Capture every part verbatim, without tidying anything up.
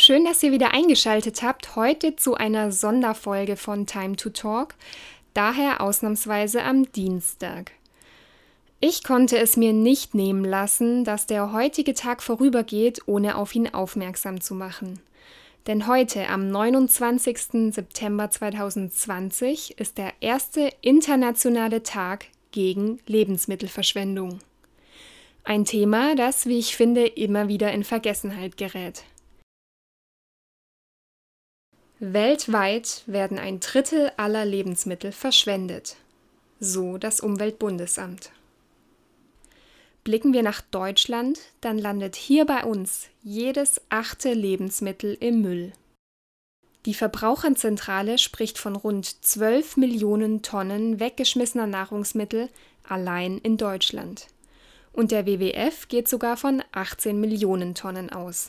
schön, dass ihr wieder eingeschaltet habt, heute zu einer Sonderfolge von Time to Talk, daher ausnahmsweise am Dienstag. Ich konnte es mir nicht nehmen lassen, dass der heutige Tag vorübergeht, ohne auf ihn aufmerksam zu machen. Denn heute, am neunundzwanzigsten September zweitausendzwanzig, ist der erste internationale Tag gegen Lebensmittelverschwendung. Ein Thema, das, wie ich finde, immer wieder in Vergessenheit gerät. Weltweit werden ein Drittel aller Lebensmittel verschwendet, so das Umweltbundesamt. Blicken wir nach Deutschland, dann landet hier bei uns jedes achte Lebensmittel im Müll. Die Verbraucherzentrale spricht von rund zwölf Millionen Tonnen weggeschmissener Nahrungsmittel allein in Deutschland. Und der W W F geht sogar von achtzehn Millionen Tonnen aus.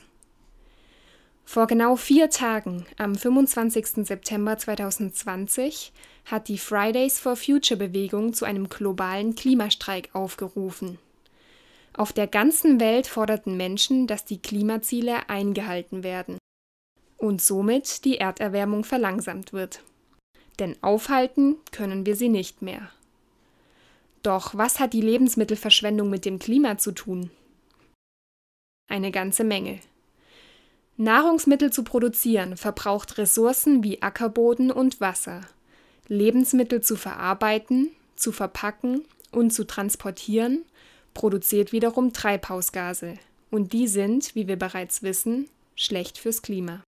Vor genau vier Tagen, am fünfundzwanzigsten September zweitausendzwanzig, hat die Fridays for Future Bewegung zu einem globalen Klimastreik aufgerufen. Auf der ganzen Welt forderten Menschen, dass die Klimaziele eingehalten werden und somit die Erderwärmung verlangsamt wird. Denn aufhalten können wir sie nicht mehr. Doch was hat die Lebensmittelverschwendung mit dem Klima zu tun? Eine ganze Menge. Nahrungsmittel zu produzieren verbraucht Ressourcen wie Ackerboden und Wasser. Lebensmittel zu verarbeiten, zu verpacken und zu transportieren produziert wiederum Treibhausgase. Und die sind, wie wir bereits wissen, schlecht fürs Klima.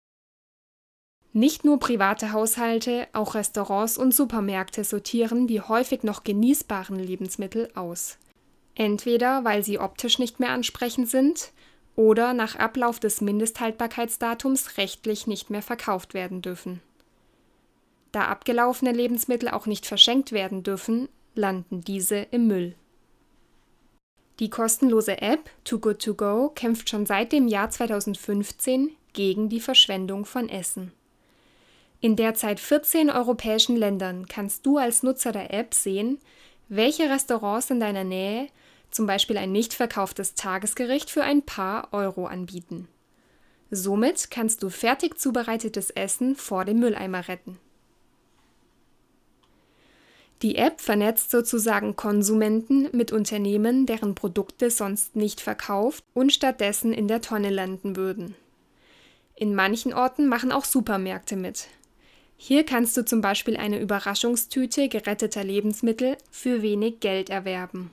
Nicht nur private Haushalte, auch Restaurants und Supermärkte sortieren die häufig noch genießbaren Lebensmittel aus. Entweder weil sie optisch nicht mehr ansprechend sind oder nach Ablauf des Mindesthaltbarkeitsdatums rechtlich nicht mehr verkauft werden dürfen. Da abgelaufene Lebensmittel auch nicht verschenkt werden dürfen, landen diese im Müll. Die kostenlose App Too Good To Go kämpft schon seit dem Jahr zweitausendfünfzehn gegen die Verschwendung von Essen. In derzeit vierzehn europäischen Ländern kannst du als Nutzer der App sehen, welche Restaurants in deiner Nähe zum Beispiel ein nicht verkauftes Tagesgericht für ein paar Euro anbieten. Somit kannst du fertig zubereitetes Essen vor dem Mülleimer retten. Die App vernetzt sozusagen Konsumenten mit Unternehmen, deren Produkte sonst nicht verkauft und stattdessen in der Tonne landen würden. In manchen Orten machen auch Supermärkte mit. Hier kannst du zum Beispiel eine Überraschungstüte geretteter Lebensmittel für wenig Geld erwerben.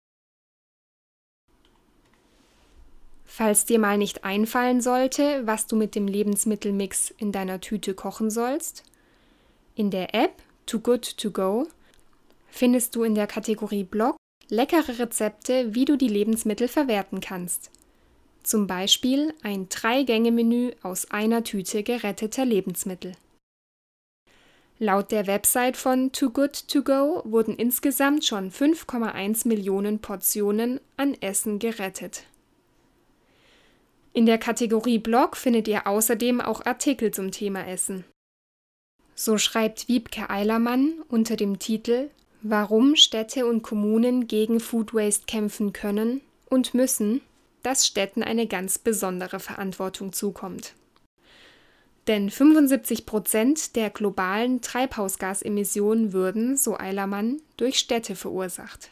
Falls dir mal nicht einfallen sollte, was du mit dem Lebensmittelmix in deiner Tüte kochen sollst, in der App Too Good To Go findest du in der Kategorie Blog leckere Rezepte, wie du die Lebensmittel verwerten kannst. Zum Beispiel ein Drei-Gänge-Menü aus einer Tüte geretteter Lebensmittel. Laut der Website von Too Good To Go wurden insgesamt schon fünf Komma eins Millionen Portionen an Essen gerettet. In der Kategorie Blog findet ihr außerdem auch Artikel zum Thema Essen. So schreibt Wiebke Eilermann unter dem Titel Warum Städte und Kommunen gegen Food Waste kämpfen können und müssen, dass Städten eine ganz besondere Verantwortung zukommt. Denn fünfundsiebzig Prozent der globalen Treibhausgasemissionen würden, so Eilermann, durch Städte verursacht.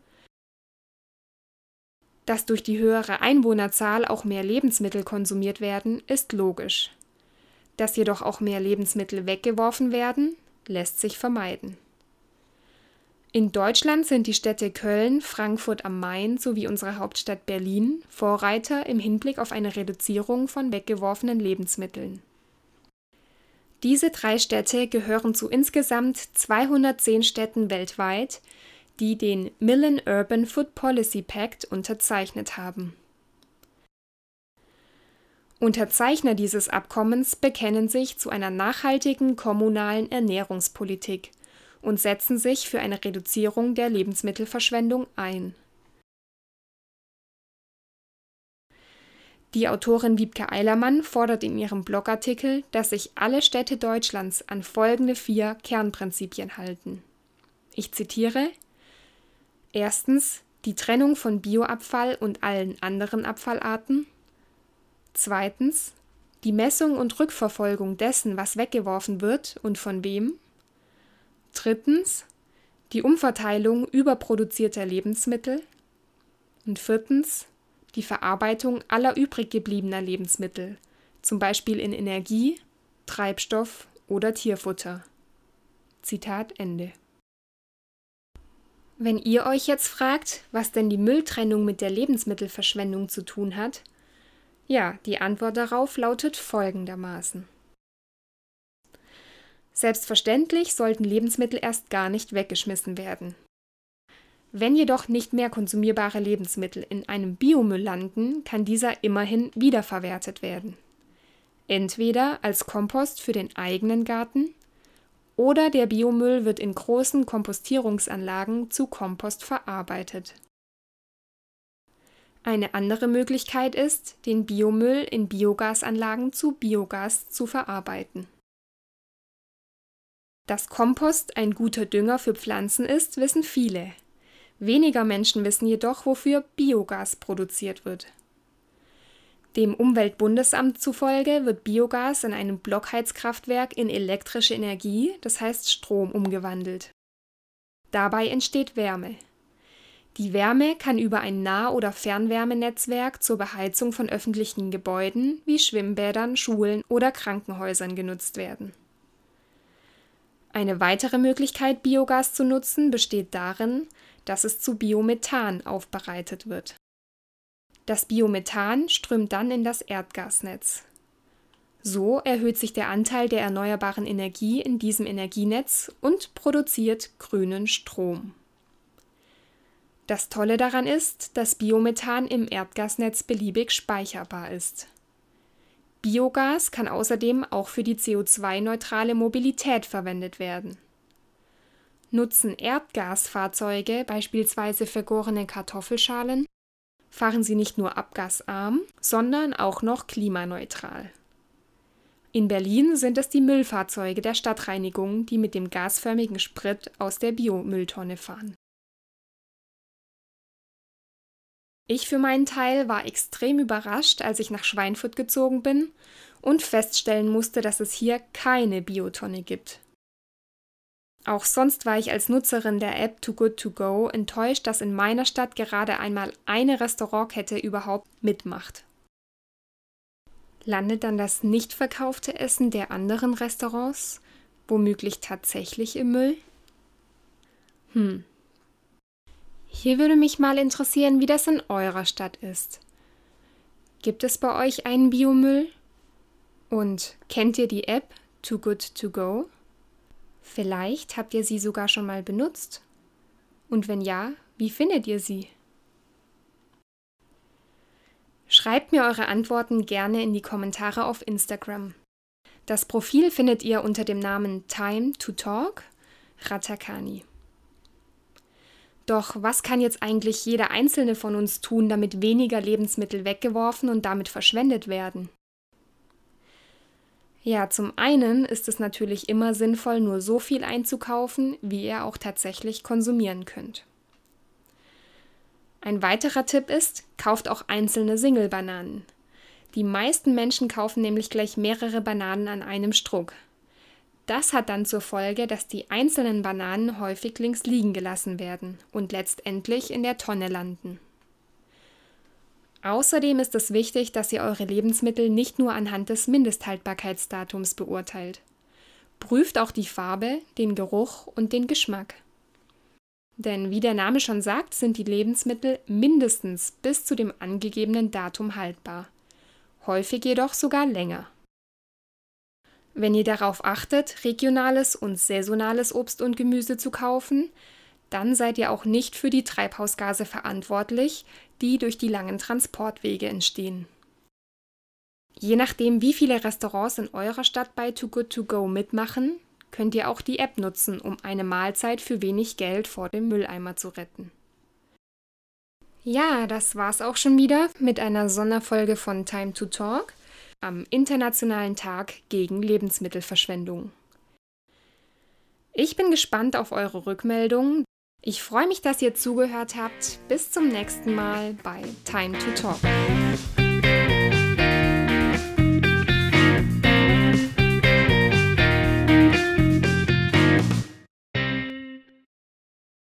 Dass durch die höhere Einwohnerzahl auch mehr Lebensmittel konsumiert werden, ist logisch. Dass jedoch auch mehr Lebensmittel weggeworfen werden, lässt sich vermeiden. In Deutschland sind die Städte Köln, Frankfurt am Main sowie unsere Hauptstadt Berlin Vorreiter im Hinblick auf eine Reduzierung von weggeworfenen Lebensmitteln. Diese drei Städte gehören zu insgesamt zweihundertzehn Städten weltweit, die den Millen Urban Food Policy Pact unterzeichnet haben. Unterzeichner dieses Abkommens bekennen sich zu einer nachhaltigen kommunalen Ernährungspolitik und setzen sich für eine Reduzierung der Lebensmittelverschwendung ein. Die Autorin Wiebke Eilermann fordert in ihrem Blogartikel, dass sich alle Städte Deutschlands an folgende vier Kernprinzipien halten. Ich zitiere: Erstens die Trennung von Bioabfall und allen anderen Abfallarten. Zweitens Die Messung und Rückverfolgung dessen, was weggeworfen wird und von wem. Drittens, die Umverteilung überproduzierter Lebensmittel. Und viertens, die Verarbeitung aller übrig gebliebener Lebensmittel, zum Beispiel in Energie, Treibstoff oder Tierfutter. Zitat Ende. Wenn ihr euch jetzt fragt, was denn die Mülltrennung mit der Lebensmittelverschwendung zu tun hat, ja, die Antwort darauf lautet folgendermaßen. Selbstverständlich sollten Lebensmittel erst gar nicht weggeschmissen werden. Wenn jedoch nicht mehr konsumierbare Lebensmittel in einem Biomüll landen, kann dieser immerhin wiederverwertet werden. Entweder als Kompost für den eigenen Garten oder der Biomüll wird in großen Kompostierungsanlagen zu Kompost verarbeitet. Eine andere Möglichkeit ist, den Biomüll in Biogasanlagen zu Biogas zu verarbeiten. Dass Kompost ein guter Dünger für Pflanzen ist, wissen viele. Weniger Menschen wissen jedoch, wofür Biogas produziert wird. Dem Umweltbundesamt zufolge wird Biogas in einem Blockheizkraftwerk in elektrische Energie, das heißt Strom, umgewandelt. Dabei entsteht Wärme. Die Wärme kann über ein Nah- oder Fernwärmenetzwerk zur Beheizung von öffentlichen Gebäuden wie Schwimmbädern, Schulen oder Krankenhäusern genutzt werden. Eine weitere Möglichkeit, Biogas zu nutzen, besteht darin, dass es zu Biomethan aufbereitet wird. Das Biomethan strömt dann in das Erdgasnetz. So erhöht sich der Anteil der erneuerbaren Energie in diesem Energienetz und produziert grünen Strom. Das Tolle daran ist, dass Biomethan im Erdgasnetz beliebig speicherbar ist. Biogas kann außerdem auch für die C O zwei neutrale Mobilität verwendet werden. Nutzen Erdgasfahrzeuge beispielsweise vergorene Kartoffelschalen, fahren sie nicht nur abgasarm, sondern auch noch klimaneutral. In Berlin sind es die Müllfahrzeuge der Stadtreinigung, die mit dem gasförmigen Sprit aus der Biomülltonne fahren. Ich für meinen Teil war extrem überrascht, als ich nach Schweinfurt gezogen bin und feststellen musste, dass es hier keine Biotonne gibt. Auch sonst war ich als Nutzerin der App Too Good To Go enttäuscht, dass in meiner Stadt gerade einmal eine Restaurantkette überhaupt mitmacht. Landet dann das nicht verkaufte Essen der anderen Restaurants womöglich tatsächlich im Müll? Hm. Hier würde mich mal interessieren, wie das in eurer Stadt ist. Gibt es bei euch einen Biomüll? Und kennt ihr die App Too Good To Go? Vielleicht habt ihr sie sogar schon mal benutzt. Und wenn ja, wie findet ihr sie? Schreibt mir eure Antworten gerne in die Kommentare auf Instagram. Das Profil findet ihr unter dem Namen Time to Talk Ratakani. Doch was kann jetzt eigentlich jeder Einzelne von uns tun, damit weniger Lebensmittel weggeworfen und damit verschwendet werden? Ja, zum einen ist es natürlich immer sinnvoll, nur so viel einzukaufen, wie ihr auch tatsächlich konsumieren könnt. Ein weiterer Tipp ist, kauft auch einzelne Single-Bananen. Die meisten Menschen kaufen nämlich gleich mehrere Bananen an einem Strunk. Das hat dann zur Folge, dass die einzelnen Bananen häufig links liegen gelassen werden und letztendlich in der Tonne landen. Außerdem ist es wichtig, dass ihr eure Lebensmittel nicht nur anhand des Mindesthaltbarkeitsdatums beurteilt. Prüft auch die Farbe, den Geruch und den Geschmack. Denn wie der Name schon sagt, sind die Lebensmittel mindestens bis zu dem angegebenen Datum haltbar. Häufig jedoch sogar länger. Wenn ihr darauf achtet, regionales und saisonales Obst und Gemüse zu kaufen, dann seid ihr auch nicht für die Treibhausgase verantwortlich, die durch die langen Transportwege entstehen. Je nachdem, wie viele Restaurants in eurer Stadt bei Too Good To Go mitmachen, könnt ihr auch die App nutzen, um eine Mahlzeit für wenig Geld vor dem Mülleimer zu retten. Ja, das war's auch schon wieder mit einer Sonderfolge von Time to Talk am Internationalen Tag gegen Lebensmittelverschwendung. Ich bin gespannt auf eure Rückmeldungen. Ich freue mich, dass ihr zugehört habt. Bis zum nächsten Mal bei Time to Talk.